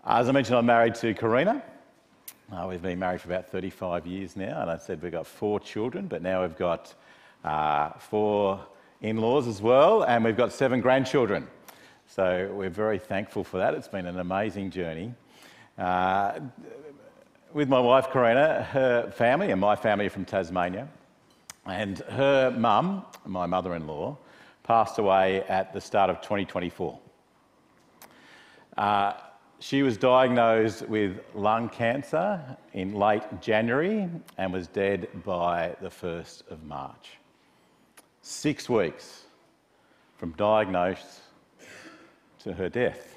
As I mentioned, I'm married to Karina. We've been married for about 35 years now, and I said we've got 4 children, but now we've got 4 in-laws as well, and we've got 7 grandchildren. So we're very thankful for that. It's been an amazing journey. With my wife, Karina, her family and my family are from Tasmania, and her mum, my mother-in-law, passed away at the start of 2024. She was diagnosed with lung cancer in late January and was dead by the 1st of March. 6 weeks from diagnosis to her death.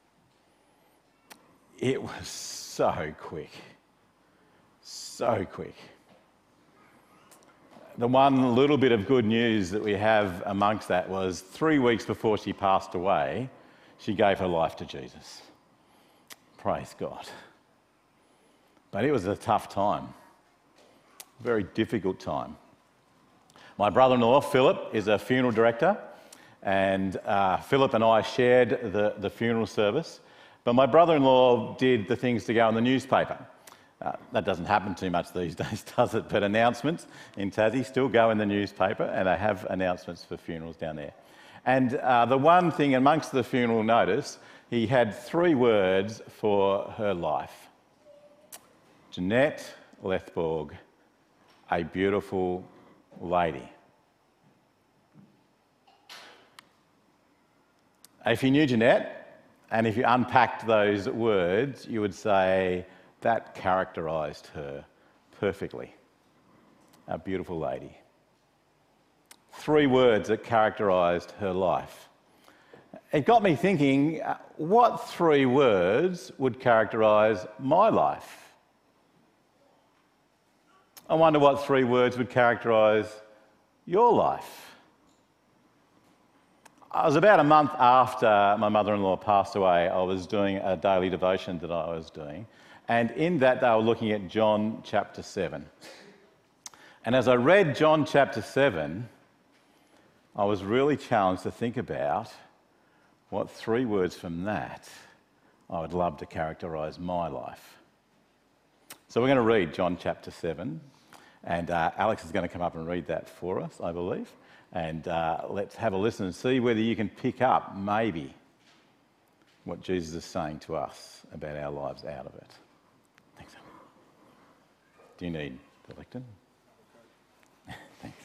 It was so quick. So quick. The one little bit of good news that we have amongst that was 3 weeks before she passed away, she gave her life to Jesus. Praise God. But it was a tough time, very difficult time. My brother-in-law, Philip, is a funeral director, and Philip and I shared the funeral service, but my brother-in-law did the things to go in the newspaper. That doesn't happen too much these days, does it? But announcements in Tassie still go in the newspaper, and they have announcements for funerals down there. And the one thing amongst the funeral notice, he had 3 words for her life. Jeanette Lethborg, a beautiful lady. If you knew Jeanette, and if you unpacked those words, you would say that characterised her perfectly. A beautiful lady. 3 words that characterised her life. It got me thinking, what 3 words would characterise my life? I wonder what 3 words would characterise your life. I was about a month after my mother-in-law passed away. I was doing a daily devotion that I was doing, and in that they were looking at John chapter 7. And as I read John chapter 7, I was really challenged to think about what 3 words from that I would love to characterise my life. So we're going to read John chapter 7, and Alex is going to come up and read that for us, I believe. And let's have a listen and see whether you can pick up maybe what Jesus is saying to us about our lives out of it. Thanks. Do you need the lectern? Thanks.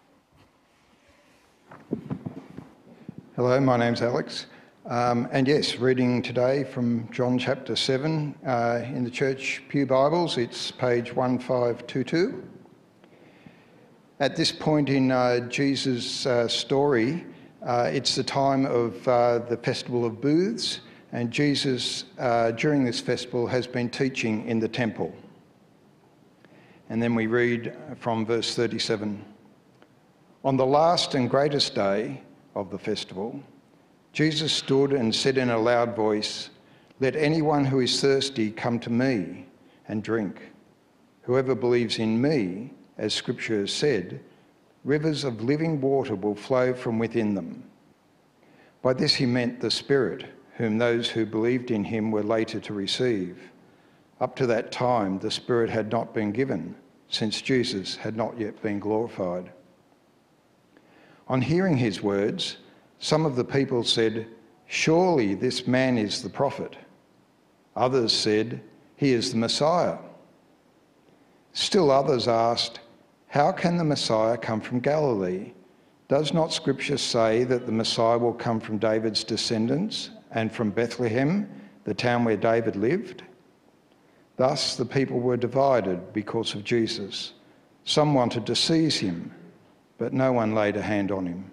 Hello, my name's Alex. And yes, reading today from John chapter 7 in the Church Pew Bibles, it's page 1522. At this point in Jesus' story, it's the time of the Festival of Booths, and Jesus, during this festival, has been teaching in the temple. And then we read from verse 37. On the last and greatest day of the festival, Jesus stood and said in a loud voice, "Let anyone who is thirsty come to me and drink. Whoever believes in me, as Scripture has said, rivers of living water will flow from within them." By this he meant the Spirit, whom those who believed in him were later to receive. Up to that time, the Spirit had not been given, since Jesus had not yet been glorified. On hearing his words, some of the people said, "Surely this man is the prophet." Others said, "He is the Messiah." Still others asked, "How can the Messiah come from Galilee? Does not Scripture say that the Messiah will come from David's descendants and from Bethlehem, the town where David lived?" Thus the people were divided because of Jesus. Some wanted to seize him, but no one laid a hand on him.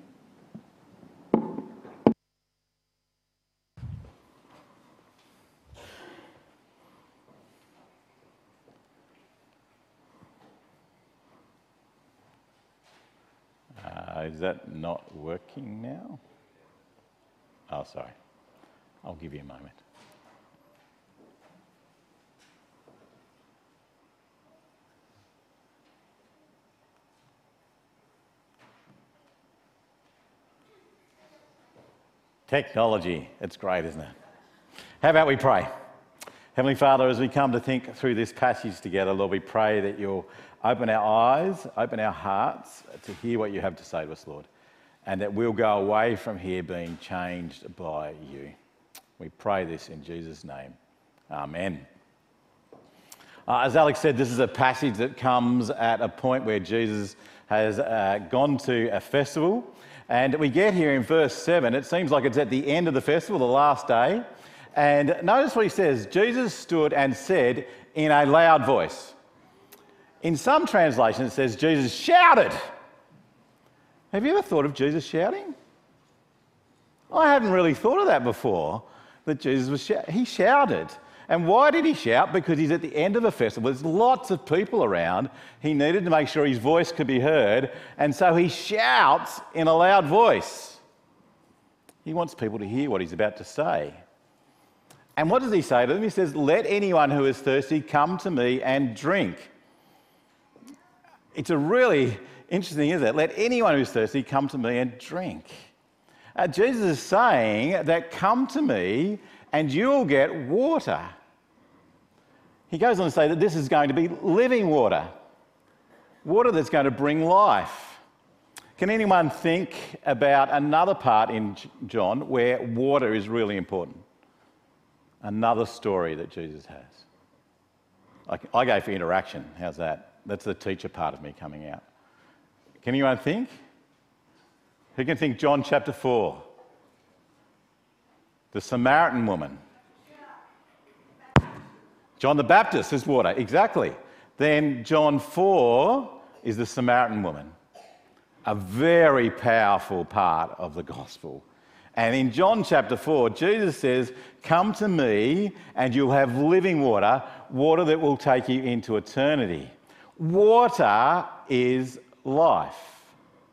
Is that not working now? Oh, sorry. I'll give you a moment. Technology, it's great, isn't it? How about we pray? Heavenly Father, as we come to think through this passage together, Lord, we pray that you'll open our eyes, open our hearts to hear what you have to say to us, Lord, and that we'll go away from here being changed by you. We pray this in Jesus' name. Amen. As Alex said, this is a passage that comes at a point where Jesus has gone to a festival, and we get here in verse 7. It seems like it's at the end of the festival, the last day. And notice what he says. Jesus stood and said in a loud voice. In some translations, it says Jesus shouted. Have you ever thought of Jesus shouting? I hadn't really thought of that before, that Jesus was he shouted. And why did he shout? Because he's at the end of a festival. There's lots of people around. He needed to make sure his voice could be heard, and so he shouts in a loud voice. He wants people to hear what he's about to say. And what does he say to them? He says, "Let anyone who is thirsty come to me and drink." It's a really interesting, isn't it? Let anyone who's thirsty come to me and drink. Jesus is saying that come to me and you'll get water. He goes on to say that this is going to be living water, water that's going to bring life. Can anyone think about another part in John where water is really important? Another story that Jesus has. I go for interaction. How's that? That's the teacher part of me coming out. Can anyone think? Who can think John chapter 4? The Samaritan woman. John the Baptist is water, exactly. Then John 4 is the Samaritan woman. A very powerful part of the gospel. And in John chapter 4, Jesus says, "Come to me and you'll have living water, water that will take you into eternity." Water is life.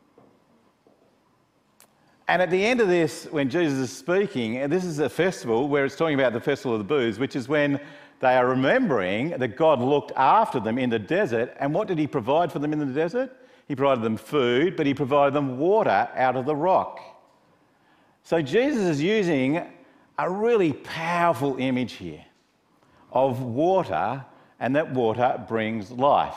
And at the end of this, when Jesus is speaking, and this is a festival where it's talking about the festival of the booths, which is when they are remembering that God looked after them in the desert. And what did he provide for them in the desert? He provided them food, but he provided them water out of the rock. So Jesus is using a really powerful image here of water, and that water brings life.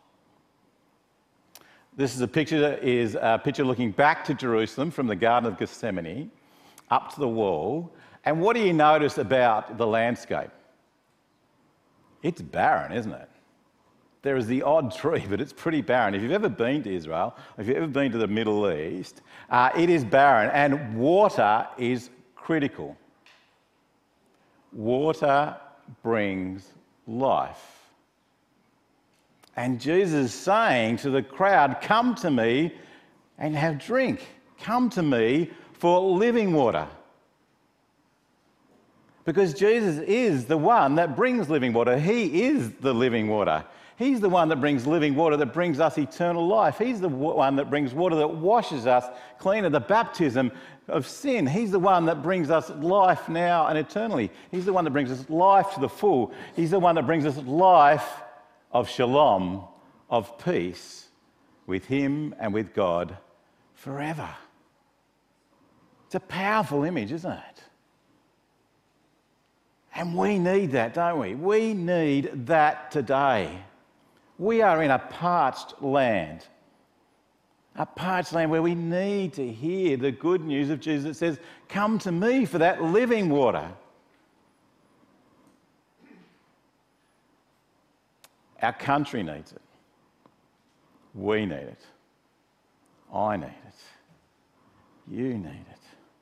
This is a picture looking back to Jerusalem from the Garden of Gethsemane up to the wall. And what do you notice about the landscape? It's barren, isn't it? There is the odd tree, but it's pretty barren. If you've ever been to Israel, if you've ever been to the Middle East, it is barren, and water is critical. Water brings life. And Jesus is saying to the crowd, "Come to me and have drink. Come to me for living water." Because Jesus is the one that brings living water. He is the living water. He's the one that brings living water that brings us eternal life. He's the one that brings water that washes us clean of the baptism of sin. He's the one that brings us life now and eternally. He's the one that brings us life to the full. He's the one that brings us life of shalom, of peace with him and with God forever. It's a powerful image, isn't it? And we need that, don't we? We need that today. We are in a parched land where we need to hear the good news of Jesus that says, "Come to me for that living water." Our country needs it. We need it. I need it. You need it.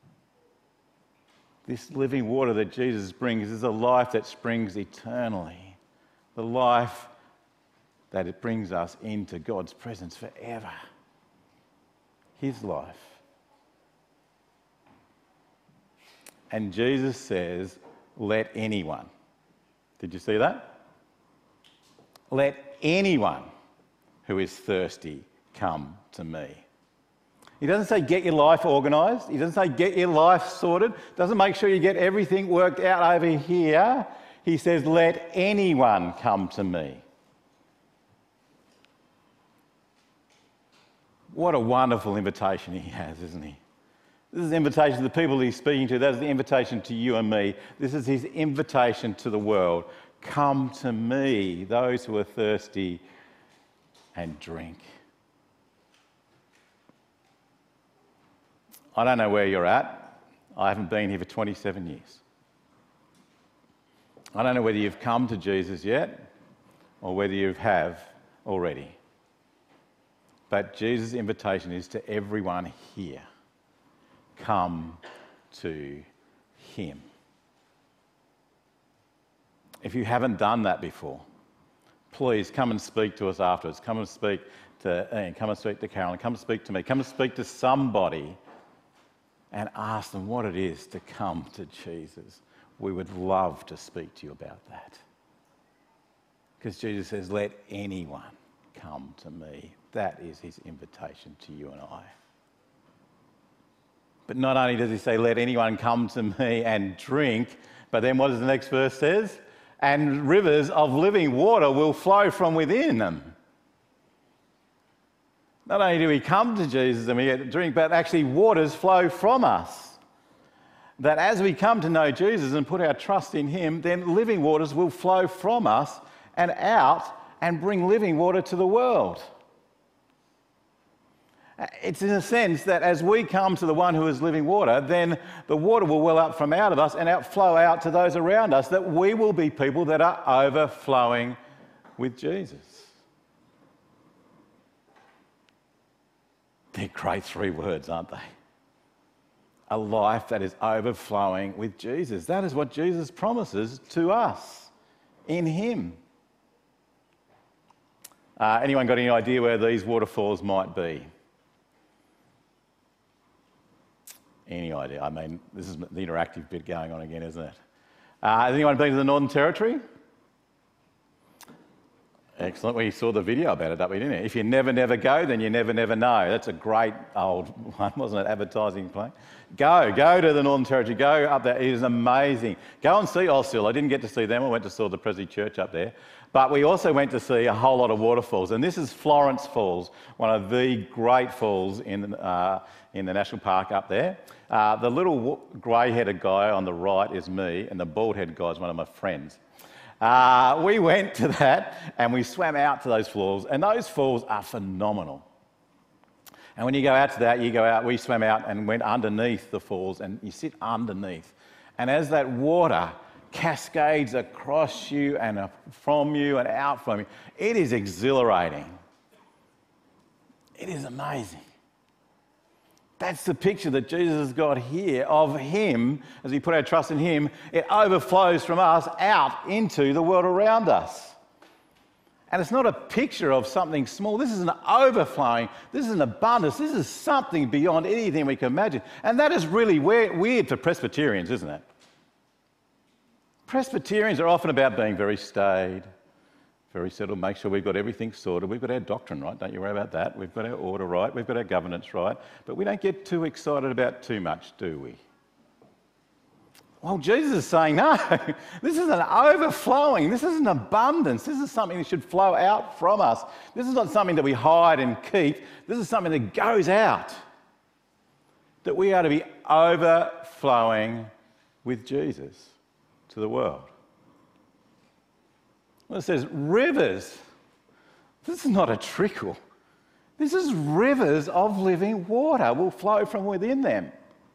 This living water that Jesus brings is a life that springs eternally. The life that it brings us into God's presence forever. His life. And Jesus says, "Let anyone." Did you see that? "Let anyone who is thirsty come to me." He doesn't say get your life organised. He doesn't say get your life sorted. Doesn't make sure you get everything worked out over here. He says, "Let anyone come to me." What a wonderful invitation he has, isn't he? This is the invitation to the people he's speaking to. That is the invitation to you and me. This is his invitation to the world. Come to me, those who are thirsty, and drink. I don't know where you're at. I haven't been here for 27 years. I don't know whether you've come to Jesus yet or whether you have already. But Jesus' invitation is to everyone here. Come to him. If you haven't done that before, please come and speak to us afterwards. Come and speak to Ian, come and speak to Carolyn, come and speak to me, come and speak to somebody and ask them what it is to come to Jesus. We would love to speak to you about that. Because Jesus says, let anyone come to me. That is his invitation to you and I. But not only does he say, let anyone come to me and drink, but then what does the next verse says? And rivers of living water will flow from within them. Not only do we come to Jesus and we get to drink, but actually waters flow from us. That as we come to know Jesus and put our trust in him, then living waters will flow from us and out and bring living water to the world. It's in a sense that as we come to the one who is living water, then the water will well up from out of us and outflow out to those around us, that we will be people that are overflowing with Jesus. They're great three words, aren't they? A life that is overflowing with Jesus. That is what Jesus promises to us in him. Anyone got any idea where these waterfalls might be? Any idea? I mean, this is the interactive bit going on again, isn't it? Has anyone been to the Northern Territory? Excellent. We saw the video about it, didn't we? If you never go, then you never know. That's a great old one, wasn't it? Advertising play. Go to the Northern Territory. Go up there. It is amazing. Go and see Osceola. I didn't get to see them. I went to see the Prezi Church up there. But we also went to see a whole lot of waterfalls. And this is Florence Falls, one of the great falls in the national park up there. The little grey-headed guy on the right is me, and the bald-headed guy is one of my friends. We went to that and we swam out to those falls, and those falls are phenomenal. And when you go out to that, we swam out and went underneath the falls, and you sit underneath. And as that water cascades across you and from you and out from you, it is exhilarating. It is amazing. That's the picture that Jesus has got here of him. As we put our trust in him, it overflows from us out into the world around us. And it's not a picture of something small. This is an overflowing. This is an abundance. This is something beyond anything we can imagine. And that is really weird for Presbyterians, isn't it? Presbyterians are often about being very staid, very settled, make sure we've got everything sorted. We've got our doctrine right, don't you worry about that. We've got our order right, we've got our governance right, but we don't get too excited about too much, do we? Well, Jesus is saying, no, this is an overflowing, this is an abundance, this is something that should flow out from us. This is not something that we hide and keep, this is something that goes out. That we are to be overflowing with Jesus to the world. Well, it says rivers. This is not a trickle. This is rivers of living water will flow from within them.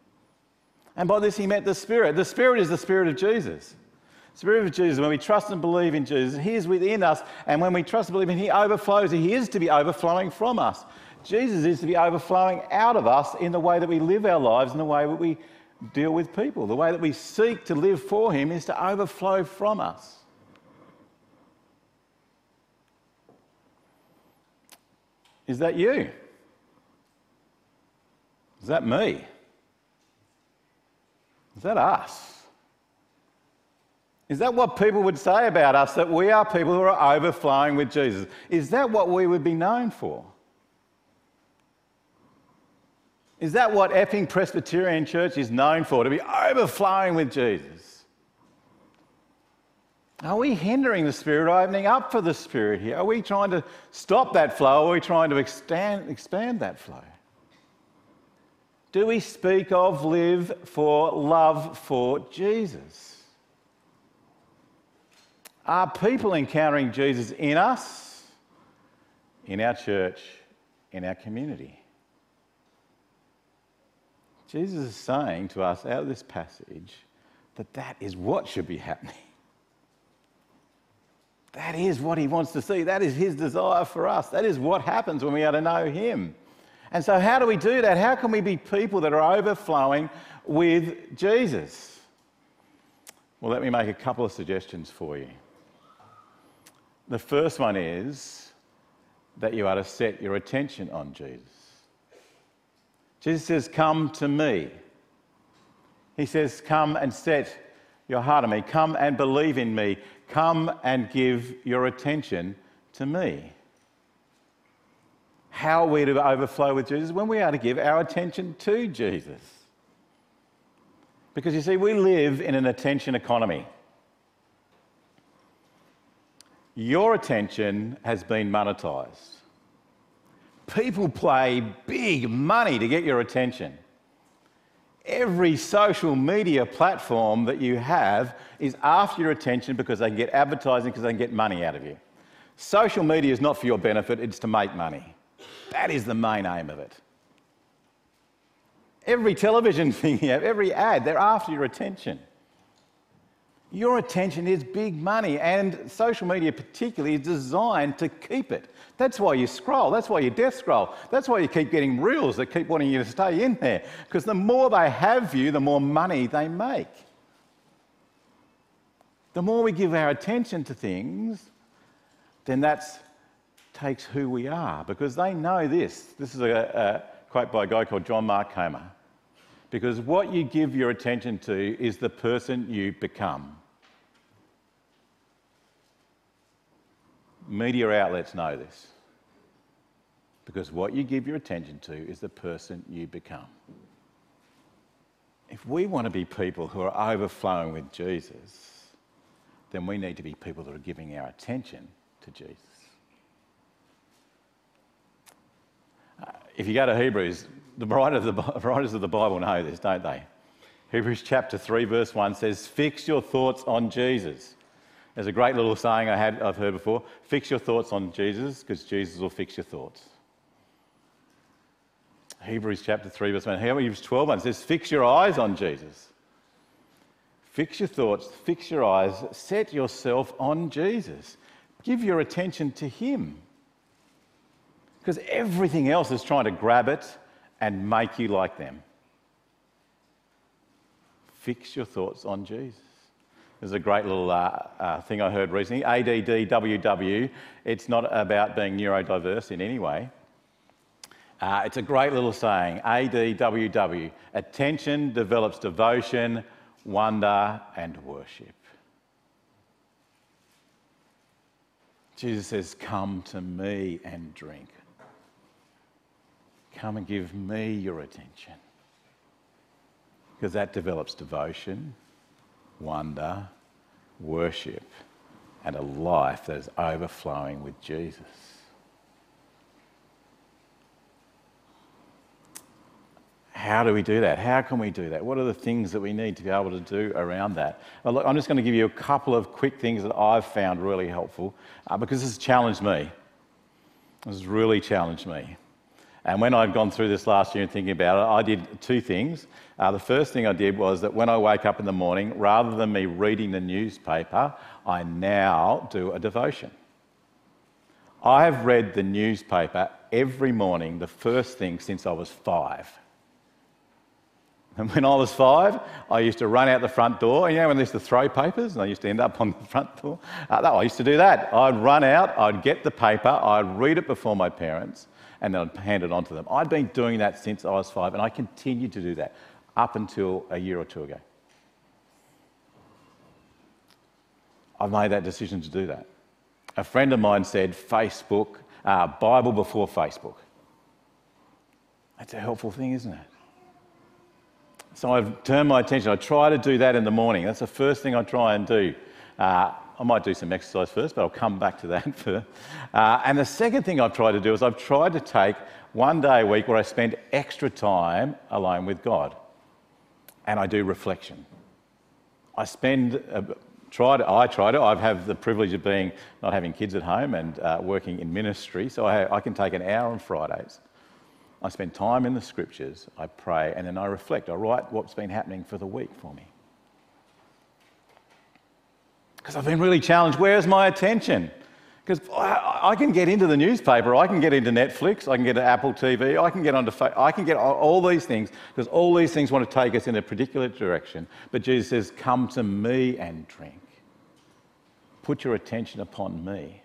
And by this he meant the Spirit. The Spirit is the Spirit of Jesus. The Spirit of Jesus, when we trust and believe in Jesus, he is within us. And when we trust and believe in him, he overflows. He is to be overflowing from us. Jesus is to be overflowing out of us in the way that we live our lives, in the way that we deal with people. The way that we seek to live for him is to overflow from us. Is that you? Is that me? Is that us? Is that what people would say about us, that we are people who are overflowing with Jesus? Is that what we would be known for? Is that what Epping Presbyterian Church is known for, to be overflowing with Jesus? Are we hindering the Spirit or opening up for the Spirit here? Are we trying to stop that flow or are we trying to expand that flow? Do we speak of, live for, love for Jesus? Are people encountering Jesus in us, in our church, in our community? Jesus is saying to us out of this passage that that is what should be happening. That is what he wants to see. That is his desire for us. That is what happens when we are to know him. And so how do we do that? How can we be people that are overflowing with Jesus? Well, let me make a couple of suggestions for you. The first one is that you are to set your attention on Jesus. Jesus says, come to me. He says, come and set your heart on me. Come and believe in me. Come and give your attention to me. How are we to overflow with Jesus? When we are to give our attention to Jesus. Because you see, we live in an attention economy. Your attention has been monetised. People pay big money to get your attention. Every social media platform that you have is after your attention because they can get advertising, because they can get money out of you. Social media is not for your benefit, it's to make money. That is the main aim of it. Every television thing you have, every ad, they're after your attention. Your attention is big money, and social media particularly is designed to keep it. That's why you scroll, that's why you death scroll, that's why you keep getting reels that keep wanting you to stay in there, because the more they have you, the more money they make. The more we give our attention to things, then that takes who we are, because they know this. This is a quote by a guy called John Mark Comer. Because what you give your attention to is the person you become. Media outlets know this. Because what you give your attention to is the person you become. If we want to be people who are overflowing with Jesus, then we need to be people that are giving our attention to Jesus. If you go to Hebrews, the writers of the Bible know this, don't they? Hebrews chapter 3 verse 1 says, fix your thoughts on Jesus. There's a great little saying I've heard before, fix your thoughts on Jesus because Jesus will fix your thoughts. Hebrews chapter 3 verse 1, Hebrews 12:1 says, fix your eyes on Jesus. Fix your thoughts, fix your eyes, set yourself on Jesus. Give your attention to him. Because everything else is trying to grab it and make you like them. Fix your thoughts on Jesus. There's a great little thing I heard recently, ADDWW. It's not about being neurodiverse in any way. It's a great little saying, ADWW. Attention develops devotion, wonder and worship. Jesus says, come to me and drink. Come and give me your attention. Because that develops devotion, wonder, worship, and a life that is overflowing with Jesus. How do we do that? How can we do that? What are the things that we need to be able to do around that? Well, look, I'm just going to give you a couple of quick things that I've found really helpful because this has challenged me. This has really challenged me. And when I'd gone through this last year and thinking about it, I did two things. The first thing I did was that when I wake up in the morning, rather than me reading the newspaper, I now do a devotion. I have read the newspaper every morning, the first thing since I was 5. And when I was 5, I used to run out the front door. You know when they used to throw papers and I used to end up on the front door? I used to do that. I'd run out, I'd get the paper, I'd read it before my parents, and then I'd hand it on to them. I'd been doing that since I was 5, and I continued to do that up until a year or two ago. I've made that decision to do that. A friend of mine said, Facebook, Bible before Facebook. That's a helpful thing, isn't it? So I've turned my attention. I try to do that in the morning. That's the first thing I try and do. I might do some exercise first, but I'll come back to that first. And the second thing I've tried to do is I've tried to take one day a week where I spend extra time alone with God. And I do reflection. I have the privilege of not having kids at home and working in ministry, so I can take an hour on Fridays. I spend time in the scriptures, I pray, and then I reflect. I write what's been happening for the week for me. Because I've been really challenged, where's my attention? Because I can get into the newspaper, I can get into Netflix, I can get to Apple TV, I can get onto I can get all these things, because all these things want to take us in a particular direction. But Jesus says, come to me and drink. Put your attention upon me.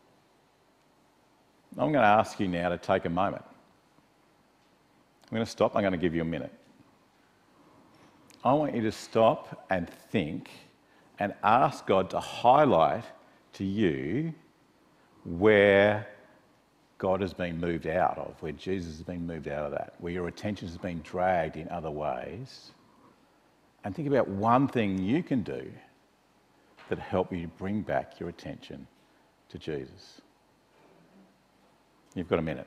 I'm going to ask you now to take a moment. I'm going to stop, I'm going to give you a minute. I want you to stop and think and ask God to highlight to you where God has been moved out of, where Jesus has been moved out of that, where your attention has been dragged in other ways. And think about one thing you can do that help you bring back your attention to Jesus. You've got a minute.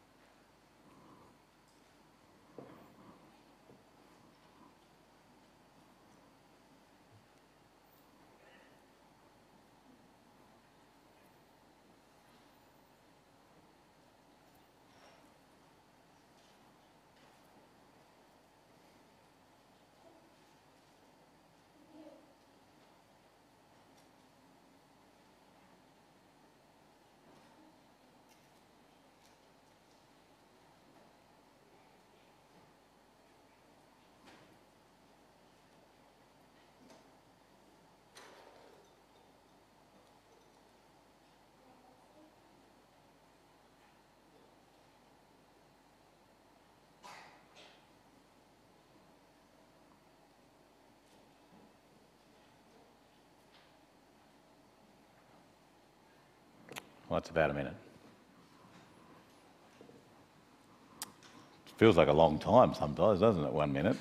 Well, that's about a minute. Feels like a long time sometimes, doesn't it, 1 minute?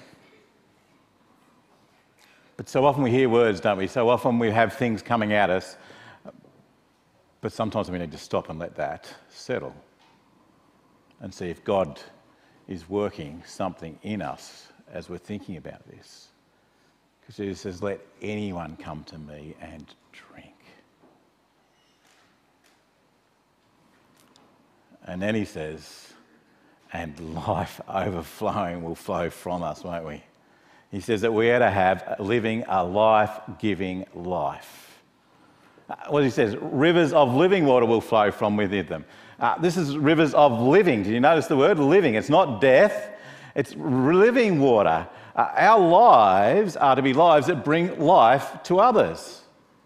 But so often we hear words, don't we? So often we have things coming at us, but sometimes we need to stop and let that settle and see if God is working something in us as we're thinking about this. Because Jesus says, let anyone come to me and drink. And then he says, and life overflowing will flow from us, won't we? He says that we are to have living a life-giving life. Well, he says, rivers of living water will flow from within them. This is rivers of living. Did you notice the word living? It's not death, it's living water. Our lives are to be lives that bring life to others.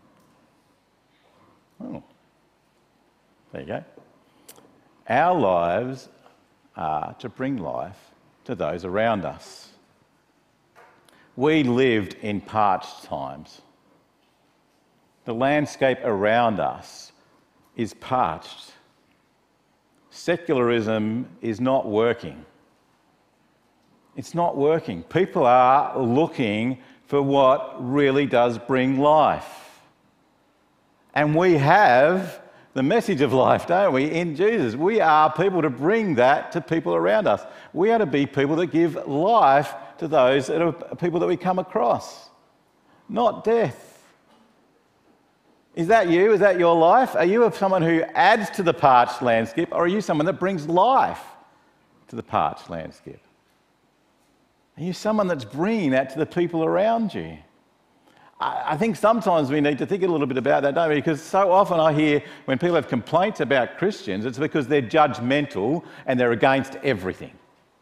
Oh, there you go. Our lives are to bring life to those around us. We lived in parched times. The landscape around us is parched. Secularism is not working. It's not working. People are looking for what really does bring life. And we have the message of life, don't we, in Jesus. We are people to bring that to people around us. We are to be people that give life to those that are people that we come across, not death. Is that you? Is that your life? Are you someone who adds to the parched landscape, or are you someone that brings life to the parched landscape? Are you someone that's bringing that to the people around you? I think sometimes we need to think a little bit about that, don't we? Because so often I hear when people have complaints about Christians, it's because they're judgmental and they're against everything.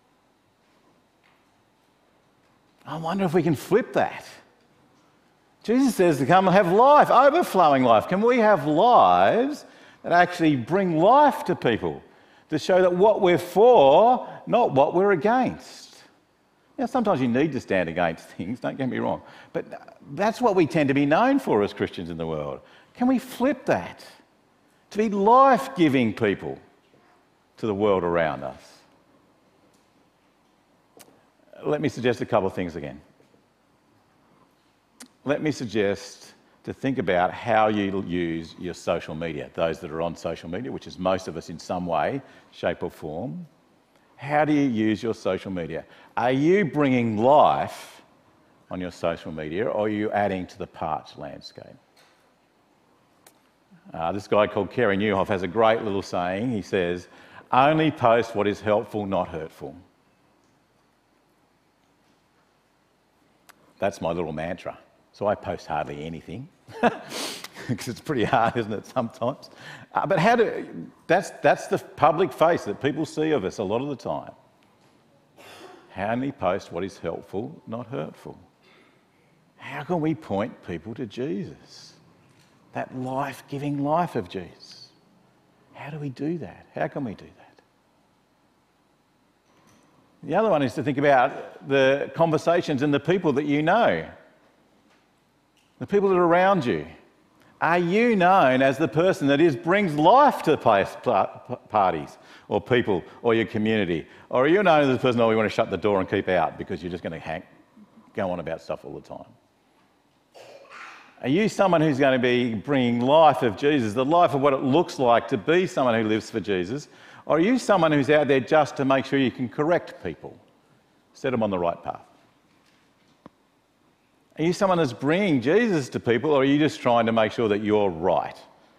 I wonder if we can flip that. Jesus says to come and have life, overflowing life. Can we have lives that actually bring life to people, to show that what we're for, not what we're against? Now, sometimes you need to stand against things, don't get me wrong, but that's what we tend to be known for as Christians in the world. Can we flip that to be life-giving people to the world around us? Let me suggest a couple of things again. Let me suggest to think about how you use your social media, those that are on social media, which is most of us in some way, shape or form. How do you use your social media? Are you bringing life on your social media, or are you adding to the parched landscape? This guy called Kerry Newhoff has a great little saying. He says, "Only post what is helpful, not hurtful." That's my little mantra. So I post hardly anything because it's pretty hard, isn't it, sometimes? But that's the public face that people see of us a lot of the time. Only post what is helpful, not hurtful. How can we point people to Jesus? That life-giving life of Jesus. How do we do that? How can we do that? The other one is to think about the conversations and the people that you know. The people that are around you. Are you known as the person that brings life to parties or people or your community? Or are you known as the person, we want to shut the door and keep out because you're just going to go on about stuff all the time? Are you someone who's going to be bringing life of Jesus, the life of what it looks like to be someone who lives for Jesus? Or are you someone who's out there just to make sure you can correct people, set them on the right path? Are you someone that's bringing Jesus to people, or are you just trying to make sure that you're right?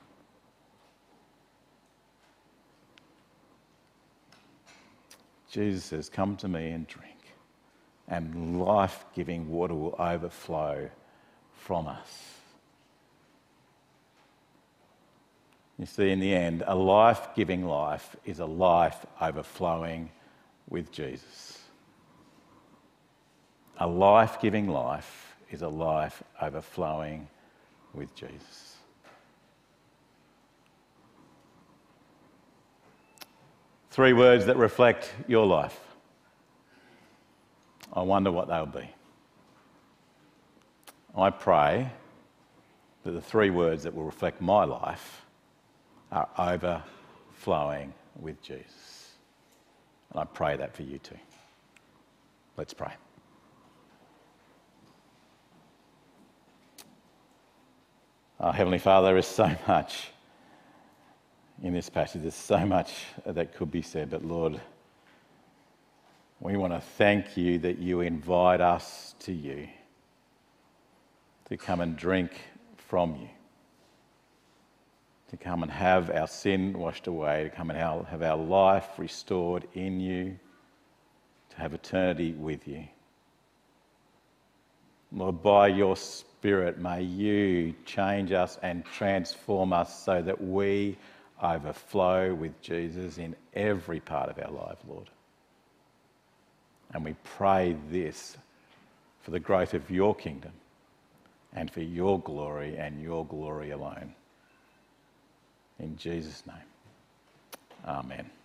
Jesus says, "Come to me and drink, and life-giving water will overflow from us." You see, in the end, a life-giving life is a life overflowing with Jesus. A life-giving life is a life overflowing with Jesus. Three words that reflect your life. I wonder what they'll be. I pray that the three words that will reflect my life are overflowing with Jesus. And I pray that for you too. Let's pray. Heavenly Father, there is so much in this passage. There's so much that could be said, but Lord, we want to thank you that you invite us to you, to come and drink from you, to come and have our sin washed away, to come and have our life restored in you, to have eternity with you. Lord, by your Spirit, may you change us and transform us so that we overflow with Jesus in every part of our life, Lord. And we pray this for the growth of your kingdom and for your glory and your glory alone. In Jesus' name, amen.